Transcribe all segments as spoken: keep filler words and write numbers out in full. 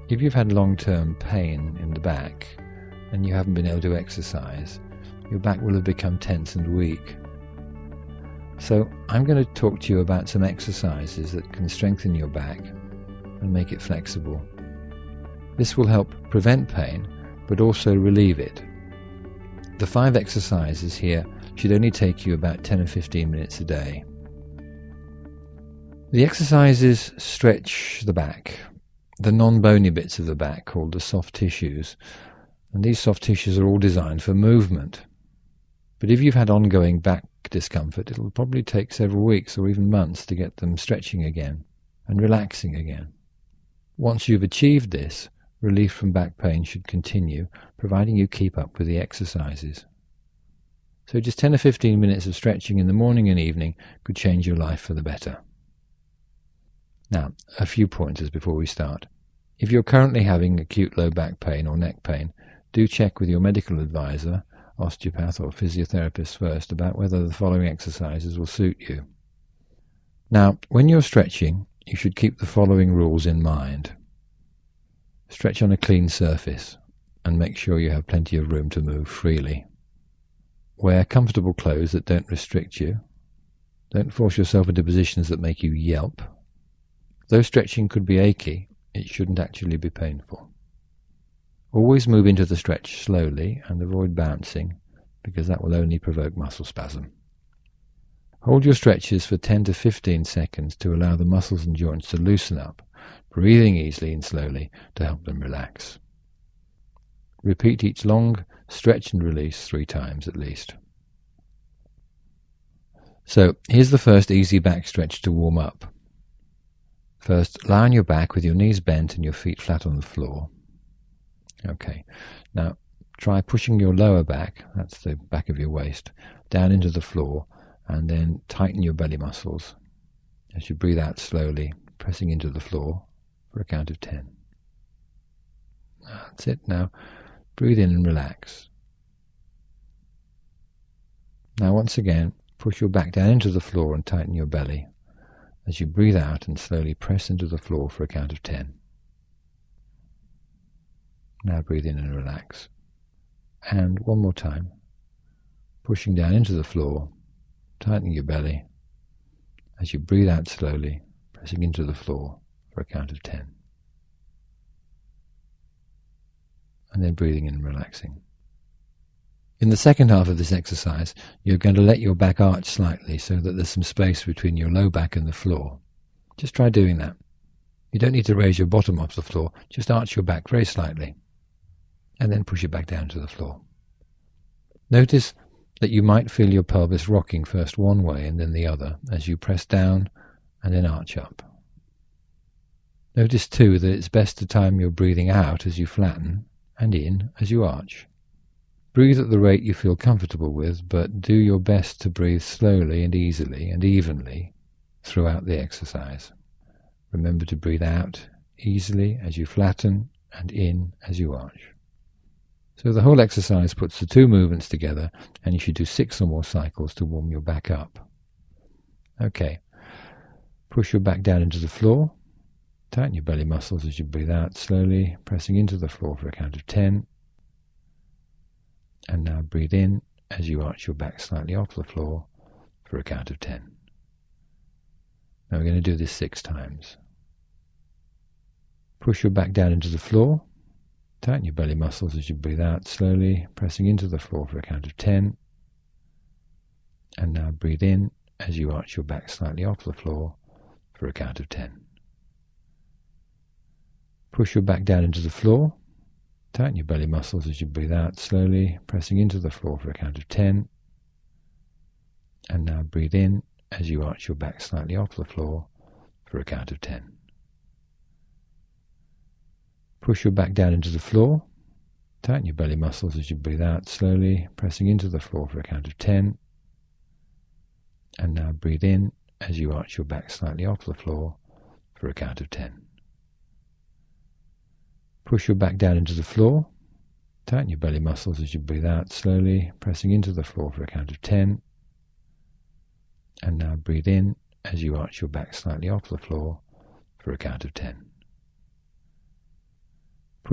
If you've had long-term pain in the back and you haven't been able to exercise, your back will have become tense and weak. So I'm going to talk to you about some exercises that can strengthen your back and make it flexible. This will help prevent pain, but also relieve it. The five exercises here should only take you about ten or fifteen minutes a day. The exercises stretch the back, the non-bony bits of the back called the soft tissues, and these soft tissues are all designed for movement. But if you've had ongoing back discomfort, it'll probably take several weeks or even months to get them stretching again and relaxing again. Once you've achieved this, relief from back pain should continue, providing you keep up with the exercises. So just ten or fifteen minutes of stretching in the morning and evening could change your life for the better. Now, a few pointers before we start. If you're currently having acute low back pain or neck pain, do check with your medical advisor, osteopath or physiotherapist first about whether the following exercises will suit you. Now, when you're stretching, you should keep the following rules in mind. Stretch on a clean surface and make sure you have plenty of room to move freely. Wear comfortable clothes that don't restrict you. Don't force yourself into positions that make you yelp. Though stretching could be achy, it shouldn't actually be painful. Always move into the stretch slowly and avoid bouncing, because that will only provoke muscle spasm. Hold your stretches for ten to fifteen seconds to allow the muscles and joints to loosen up, breathing easily and slowly to help them relax. Repeat each long stretch and release three times at least. So here's the first easy back stretch to warm up. First, lie on your back with your knees bent and your feet flat on the floor. Okay, now try pushing your lower back, that's the back of your waist, down into the floor, and then tighten your belly muscles as you breathe out slowly, pressing into the floor for a count of ten. That's it. Now breathe in and relax. Now once again, push your back down into the floor and tighten your belly as you breathe out and slowly press into the floor for a count of ten. Now breathe in and relax. And one more time, pushing down into the floor, tightening your belly as you breathe out slowly, pressing into the floor for a count of ten. And then breathing in and relaxing. In the second half of this exercise, you're going to let your back arch slightly so that there's some space between your low back and the floor. Just try doing that. You don't need to raise your bottom off the floor, just arch your back very slightly, and then push it back down to the floor. Notice that you might feel your pelvis rocking first one way and then the other as you press down and then arch up. Notice too that it's best to time your breathing out as you flatten and in as you arch. Breathe at the rate you feel comfortable with, but do your best to breathe slowly and easily and evenly throughout the exercise. Remember to breathe out easily as you flatten and in as you arch. So the whole exercise puts the two movements together, and you should do six or more cycles to warm your back up. Okay, push your back down into the floor, tighten your belly muscles as you breathe out slowly, pressing into the floor for a count of ten. And now breathe in as you arch your back slightly off the floor for a count of ten. Now we're going to do this six times. Push your back down into the floor, tighten your belly muscles as you breathe out slowly, pressing into the floor for a count of ten. And now breathe in as you arch your back slightly off the floor for a count of ten. Push your back down into the floor, tighten your belly muscles as you breathe out slowly, pressing into the floor for a count of ten. And now breathe in as you arch your back slightly off the floor for a count of ten. Push your back down into the floor, tighten your belly muscles as you breathe out slowly, pressing into the floor for a count of ten. And now breathe in as you arch your back slightly off the floor for a count of ten. Push your back down into the floor, tighten your belly muscles as you breathe out slowly, pressing into the floor for a count of ten. And now breathe in as you arch your back slightly off the floor for a count of ten.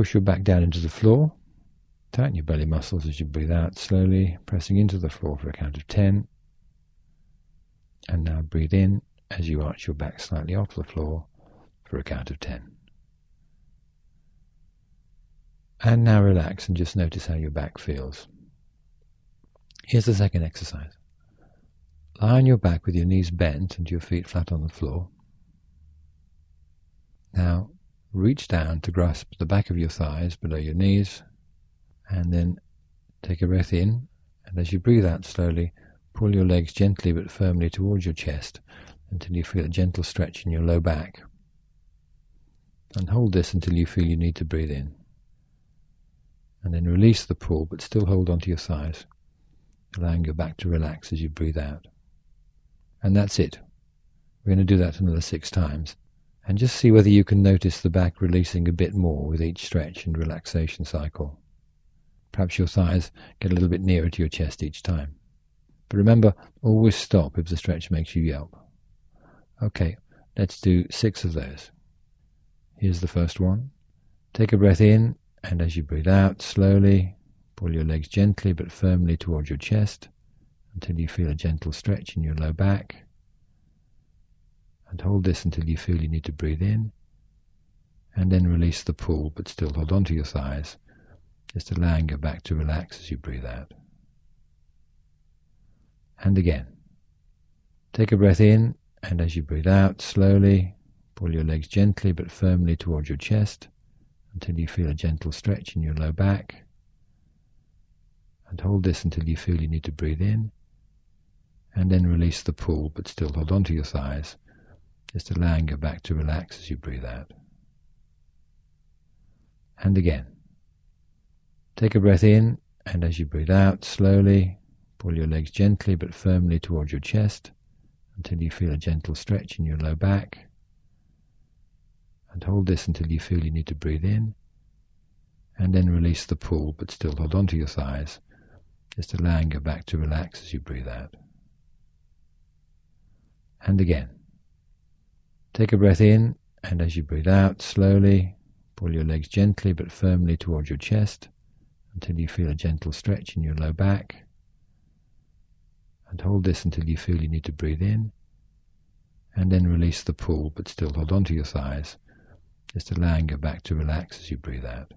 push your back down into the floor. Tighten your belly muscles as you breathe out slowly, pressing into the floor for a count of ten. And now breathe in as you arch your back slightly off the floor for a count of ten. And now relax and just notice how your back feels. Here's the second exercise. Lie on your back with your knees bent and your feet flat on the floor. Now reach down to grasp the back of your thighs below your knees, and then take a breath in, and as you breathe out slowly, pull your legs gently but firmly towards your chest until you feel a gentle stretch in your low back. And hold this until you feel you need to breathe in. And then release the pull, but still hold onto your thighs, allowing your back to relax as you breathe out. And that's it. We're going to do that another six times. And just see whether you can notice the back releasing a bit more with each stretch and relaxation cycle. Perhaps your thighs get a little bit nearer to your chest each time. But remember, always stop if the stretch makes you yelp. Okay, let's do six of those. Here's the first one. Take a breath in, and as you breathe out slowly, pull your legs gently but firmly towards your chest until you feel a gentle stretch in your low back. And hold this until you feel you need to breathe in, and then release the pull, but still hold on to your thighs, just allowing your back to relax as you breathe out. And again. Take a breath in, and as you breathe out slowly, pull your legs gently but firmly towards your chest until you feel a gentle stretch in your low back. And hold this until you feel you need to breathe in, and then release the pull, but still hold on to your thighs, just allowing your back to relax as you breathe out. And again. Take a breath in, and as you breathe out slowly, pull your legs gently but firmly towards your chest until you feel a gentle stretch in your low back. And hold this until you feel you need to breathe in, and then release the pull, but still hold on to your thighs, just allowing your back to relax as you breathe out. And again. Take a breath in, and as you breathe out slowly, pull your legs gently but firmly towards your chest until you feel a gentle stretch in your low back. And hold this until you feel you need to breathe in, and then release the pull, but still hold on to your thighs, just allowing your back to relax as you breathe out.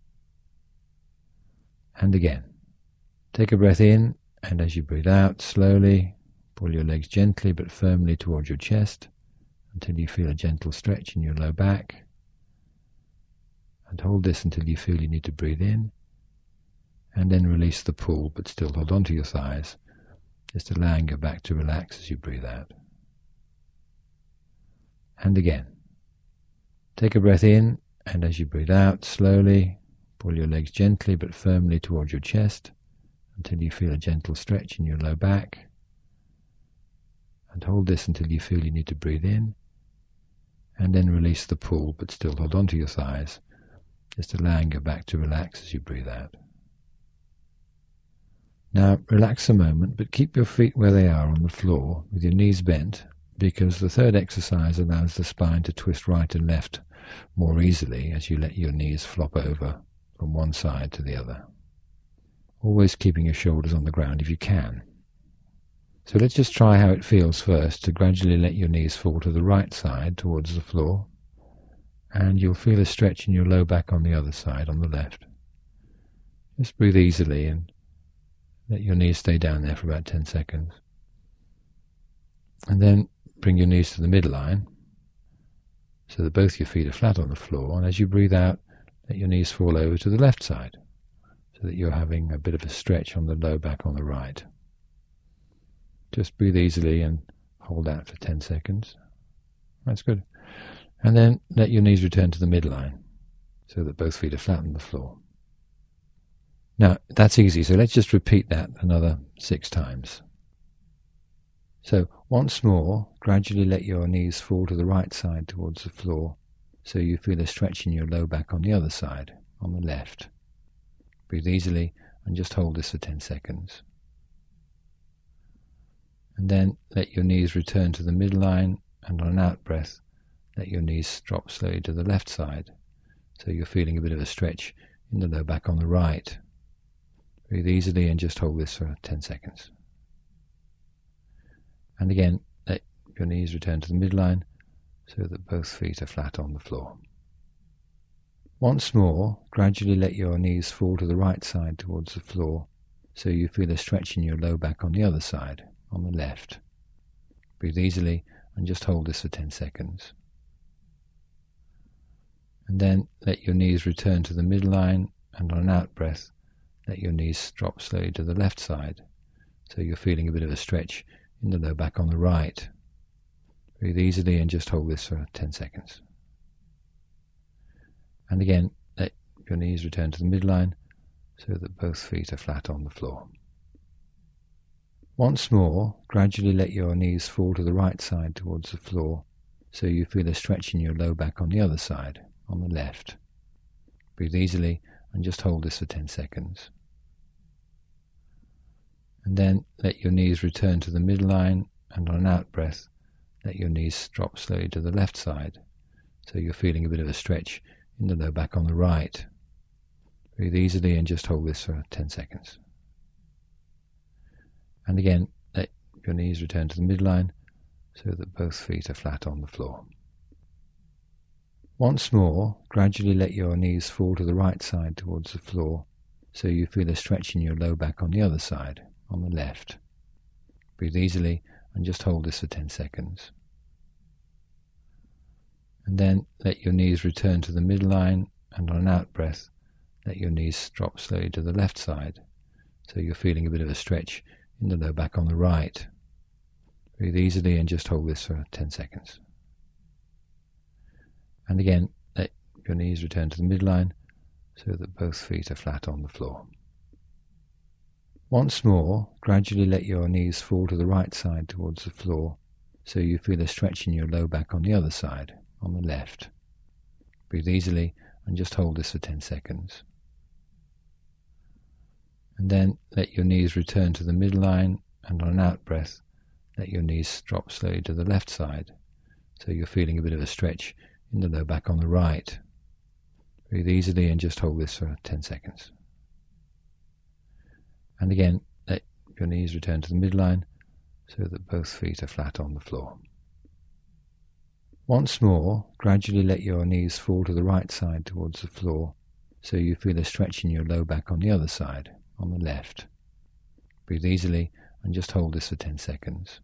And again. Take a breath in, and as you breathe out slowly, pull your legs gently but firmly towards your chest until you feel a gentle stretch in your low back. And hold this until you feel you need to breathe in, and then release the pull, but still hold on to your thighs, just allowing your back to relax as you breathe out. And again. Take a breath in, and as you breathe out slowly, pull your legs gently but firmly towards your chest until you feel a gentle stretch in your low back. And hold this until you feel you need to breathe in, and then release the pull, but still hold on to your thighs, just allowing your back to relax as you breathe out. Now relax a moment, but keep your feet where they are on the floor with your knees bent, because the third exercise allows the spine to twist right and left more easily as you let your knees flop over from one side to the other. Always keeping your shoulders on the ground if you can. So let's just try how it feels first to gradually let your knees fall to the right side towards the floor, and you'll feel a stretch in your low back on the other side, on the left. Just breathe easily and let your knees stay down there for about ten seconds. And then bring your knees to the midline so that both your feet are flat on the floor, and as you breathe out, let your knees fall over to the left side so that you're having a bit of a stretch on the low back on the right. Just breathe easily and hold out for ten seconds. That's good. And then let your knees return to the midline so that both feet are flat on the floor. Now, that's easy, so let's just repeat that another six times. So, once more, gradually let your knees fall to the right side towards the floor so you feel a stretch in your low back on the other side, on the left. Breathe easily and just hold this for ten seconds. And then let your knees return to the midline, and on an out breath, let your knees drop slowly to the left side, so so you're feeling a bit of a stretch in the low back on the right. Breathe easily and just hold this for ten seconds. And again, let your knees return to the midline so that both feet are flat on the floor. Once more, gradually let your knees fall to the right side towards the floor so you feel a stretch in your low back on the other side, on the left. Breathe easily and just hold this for ten seconds. And then let your knees return to the midline, and on an out breath, let your knees drop slowly to the left side so you're feeling a bit of a stretch in the low back on the right. Breathe easily and just hold this for ten seconds. And again, let your knees return to the midline so that both feet are flat on the floor. Once more, gradually let your knees fall to the right side towards the floor so you feel a stretch in your low back on the other side, on the left. Breathe easily and just hold this for ten seconds. And then let your knees return to the midline, and on an out breath, let your knees drop slowly to the left side so you're feeling a bit of a stretch in the low back on the right. Breathe easily and just hold this for ten seconds. And again, let your knees return to the midline so that both feet are flat on the floor. Once more, gradually let your knees fall to the right side towards the floor so you feel a stretch in your low back on the other side, on the left. Breathe easily and just hold this for ten seconds. And then let your knees return to the midline, and on an out breath, let your knees drop slowly to the left side so you're feeling a bit of a stretch in the low back on the right. Breathe easily and just hold this for ten seconds. And again, let your knees return to the midline so that both feet are flat on the floor. Once more, gradually let your knees fall to the right side towards the floor so you feel a stretch in your low back on the other side, on the left. Breathe easily and just hold this for ten seconds. And then let your knees return to the midline, and on an out breath, let your knees drop slowly to the left side so you're feeling a bit of a stretch in the low back on the right. Breathe easily and just hold this for ten seconds. And again, let your knees return to the midline so that both feet are flat on the floor. Once more, gradually let your knees fall to the right side towards the floor so you feel a stretch in your low back on the other side, on the left. Breathe easily and just hold this for ten seconds.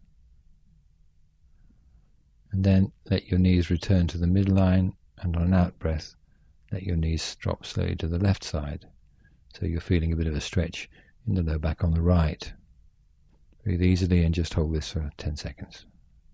And then let your knees return to the midline, and on an out breath, let your knees drop slowly to the left side so you're feeling a bit of a stretch in the low back on the right. Breathe easily and just hold this for ten seconds.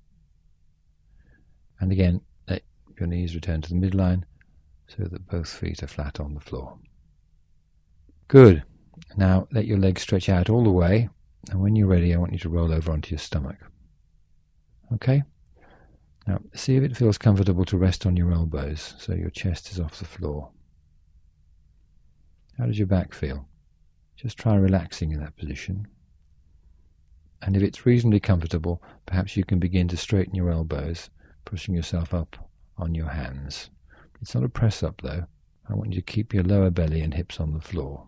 And again, let your knees return to the midline so that both feet are flat on the floor. Good. Now let your legs stretch out all the way, and when you're ready I want you to roll over onto your stomach. Okay? Now see if it feels comfortable to rest on your elbows so your chest is off the floor. How does your back feel? Just try relaxing in that position. And if it's reasonably comfortable, perhaps you can begin to straighten your elbows, pushing yourself up on your hands. It's not a press up though. I want you to keep your lower belly and hips on the floor.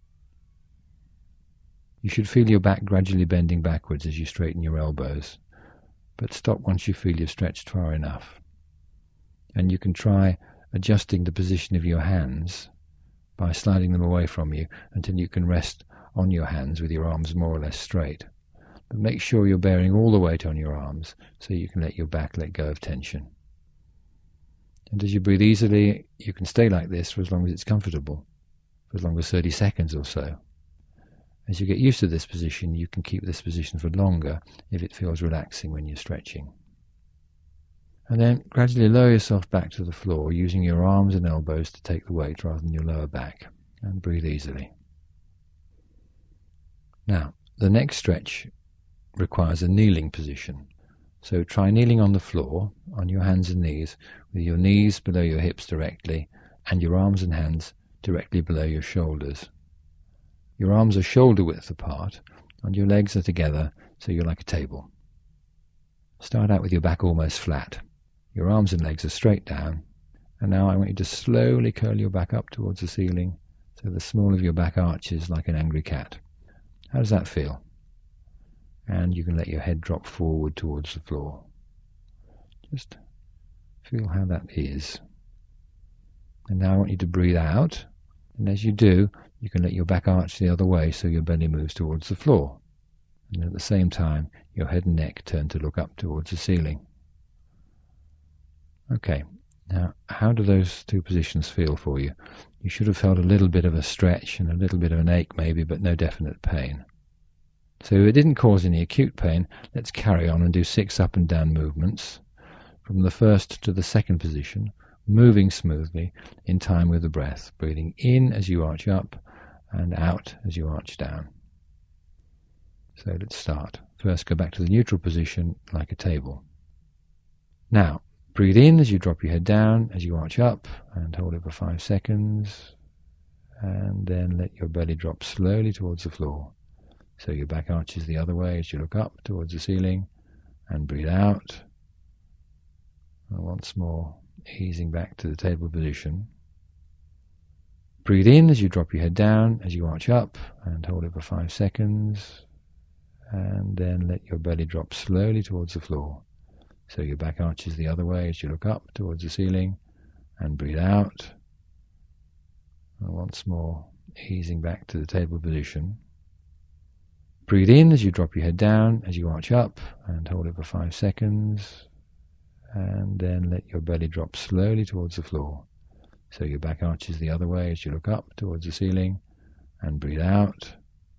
You should feel your back gradually bending backwards as you straighten your elbows, but stop once you feel you've stretched far enough. And you can try adjusting the position of your hands by sliding them away from you until you can rest on your hands with your arms more or less straight. But make sure you're bearing all the weight on your arms so you can let your back let go of tension. And as you breathe easily, you can stay like this for as long as it's comfortable, for as long as thirty seconds or so. As you get used to this position, you can keep this position for longer if it feels relaxing when you're stretching. And then gradually lower yourself back to the floor using your arms and elbows to take the weight rather than your lower back, and breathe easily. Now, the next stretch requires a kneeling position. So try kneeling on the floor, on your hands and knees, with your knees below your hips directly, and your arms and hands directly below your shoulders. Your arms are shoulder width apart, and your legs are together, so you're like a table. Start out with your back almost flat. Your arms and legs are straight down, And now I want you to slowly curl your back up towards the ceiling, so the small of your back arches like an angry cat. How does that feel? And you can let your head drop forward towards the floor. Just feel how that is. And now I want you to breathe out, and as you do, you can let your back arch the other way so your belly moves towards the floor. And at the same time, your head and neck turn to look up towards the ceiling. Okay, now how do those two positions feel for you? You should have felt a little bit of a stretch and a little bit of an ache maybe, but no definite pain. So if it didn't cause any acute pain, let's carry on and do six up and down movements from the first to the second position, moving smoothly in time with the breath, breathing in as you arch up and out as you arch down. So let's start. First, go back to the neutral position like a table. Now, breathe in as you drop your head down, as you arch up, and hold it for five seconds. And then let your belly drop slowly towards the floor. So your back arches the other way as you look up towards the ceiling. And breathe out. And once more, easing back to the table position. Breathe in as you drop your head down, as you arch up, and hold it for five seconds. And then let your belly drop slowly towards the floor. So your back arches the other way as you look up towards the ceiling. And breathe out. And once more, easing back to the table position. Breathe in as you drop your head down, as you arch up, and hold it for five seconds. And then let your belly drop slowly towards the floor. So your back arches the other way as you look up towards the ceiling. And breathe out.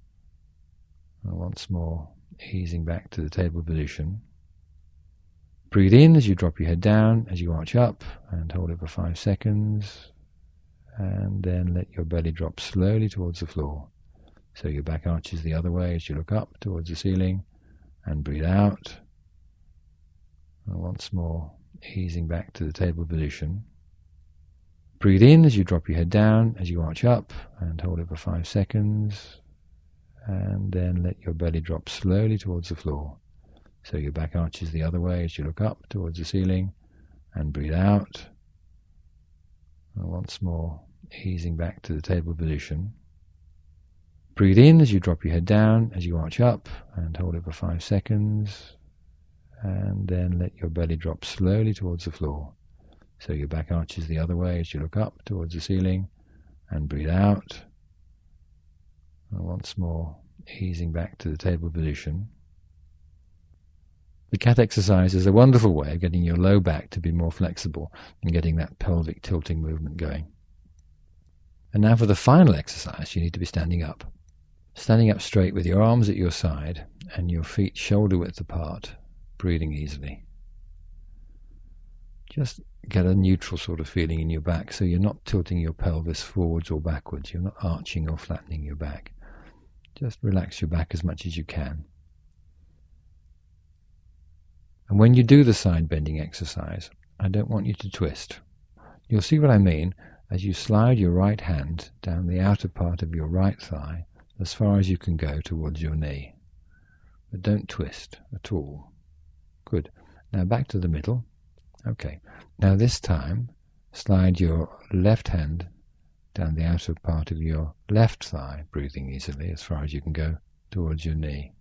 And once more, easing back to the table position. Breathe in as you drop your head down, as you arch up, and hold it for five seconds. And then let your belly drop slowly towards the floor. So your back arches the other way as you look up towards the ceiling. And breathe out. And once more, easing back to the table position. Breathe in as you drop your head down, as you arch up, and hold it for five seconds. And then let your belly drop slowly towards the floor. So your back arches the other way as you look up towards the ceiling. And breathe out. And once more, easing back to the table position. Breathe in as you drop your head down, as you arch up, and hold it for five seconds. And then let your belly drop slowly towards the floor. So your back arches the other way as you look up towards the ceiling. And breathe out. And once more, easing back to the table position. The cat exercise is a wonderful way of getting your low back to be more flexible and getting that pelvic tilting movement going. And now for the final exercise, you need to be standing up. Standing up straight with your arms at your side and your feet shoulder width apart, breathing easily. Just get a neutral sort of feeling in your back, so you're not tilting your pelvis forwards or backwards. You're not arching or flattening your back. Just relax your back as much as you can. And when you do the side bending exercise, I don't want you to twist. You'll see what I mean as you slide your right hand down the outer part of your right thigh as far as you can go towards your knee. But don't twist at all. Good. Now back to the middle. Okay. Now this time, slide your left hand down the outer part of your left thigh, breathing easily as far as you can go towards your knee.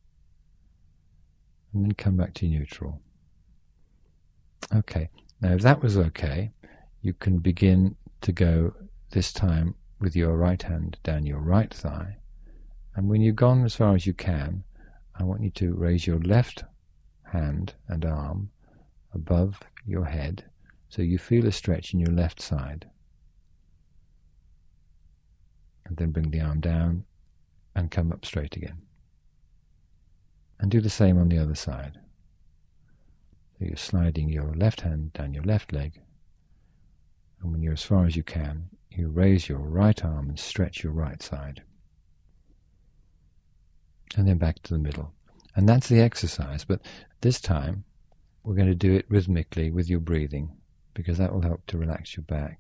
And then come back to neutral. Okay. Now if that was okay, you can begin to go this time with your right hand down your right thigh. And when you've gone as far as you can, I want you to raise your left hand and arm above your head so you feel a stretch in your left side. And then bring the arm down and come up straight again. And do the same on the other side. So you're sliding your left hand down your left leg, and when you're as far as you can, you raise your right arm and stretch your right side. And then back to the middle. And that's the exercise, but this time we're going to do it rhythmically with your breathing, because that will help to relax your back.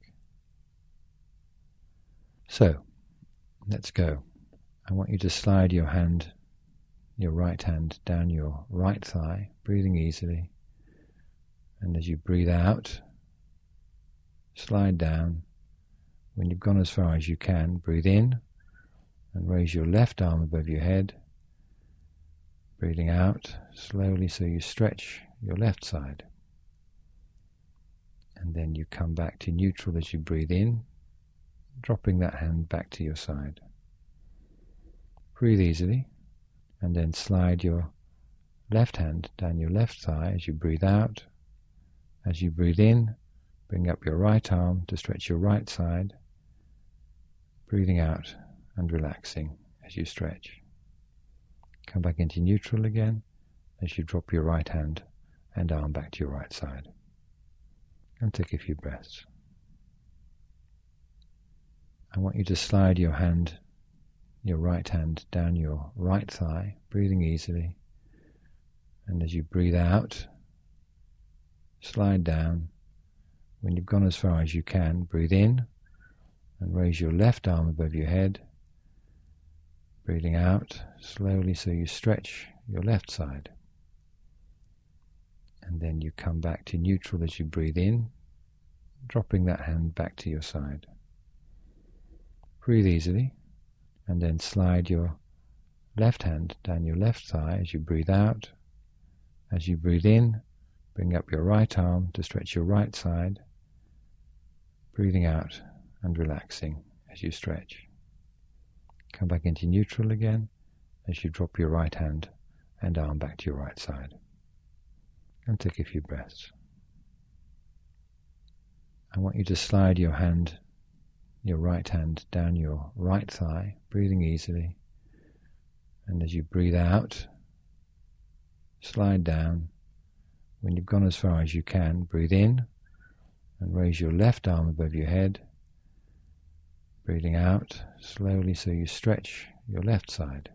So, let's go. I want you to slide your hand, your right hand, down your right thigh, breathing easily. And as you breathe out, slide down. When you've gone as far as you can, breathe in and raise your left arm above your head. Breathing out slowly so you stretch your left side. And then you come back to neutral as you breathe in, dropping that hand back to your side. Breathe easily, and then slide your left hand down your left thigh as you breathe out. As you breathe in, bring up your right arm to stretch your right side, breathing out and relaxing as you stretch. Come back into neutral again as you drop your right hand and arm back to your right side. And take a few breaths. I want you to slide your hand, your right hand, down your right thigh, breathing easily. And as you breathe out, slide down. When you've gone as far as you can, breathe in and raise your left arm above your head. Breathing out slowly so you stretch your left side. And then you come back to neutral as you breathe in, dropping that hand back to your side. Breathe easily, and then slide your left hand down your left thigh as you breathe out. As you breathe in, bring up your right arm to stretch your right side, breathing out and relaxing as you stretch. Come back into neutral again as you drop your right hand and arm back to your right side. And take a few breaths. I want you to slide your hand, your right hand, down your right thigh, breathing easily. And as you breathe out, slide down. When you've gone as far as you can, breathe in and raise your left arm above your head. Breathing out slowly so you stretch your left side.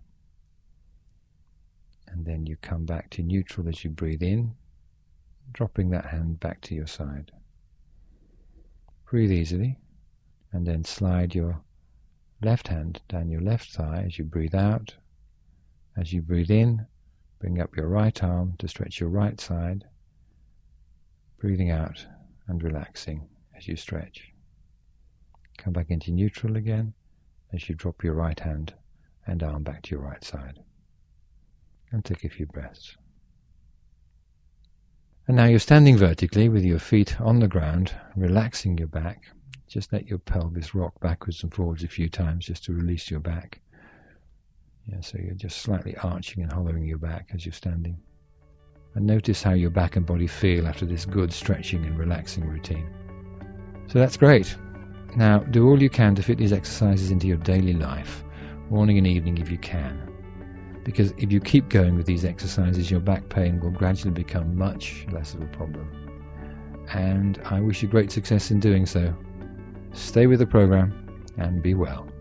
And then you come back to neutral as you breathe in, dropping that hand back to your side. Breathe easily, and then slide your left hand down your left thigh as you breathe out. As you breathe in, bring up your right arm to stretch your right side, breathing out and relaxing as you stretch. Come back into neutral again as you drop your right hand and arm back to your right side. And take a few breaths. And now you're standing vertically with your feet on the ground, relaxing your back. Just let your pelvis rock backwards and forwards a few times just to release your back. Yeah, so you're just slightly arching and hollowing your back as you're standing. And notice how your back and body feel after this good stretching and relaxing routine. So that's great. Now do all you can to fit these exercises into your daily life, morning and evening if you can. Because if you keep going with these exercises, your back pain will gradually become much less of a problem. And I wish you great success in doing so. Stay with the program and be well.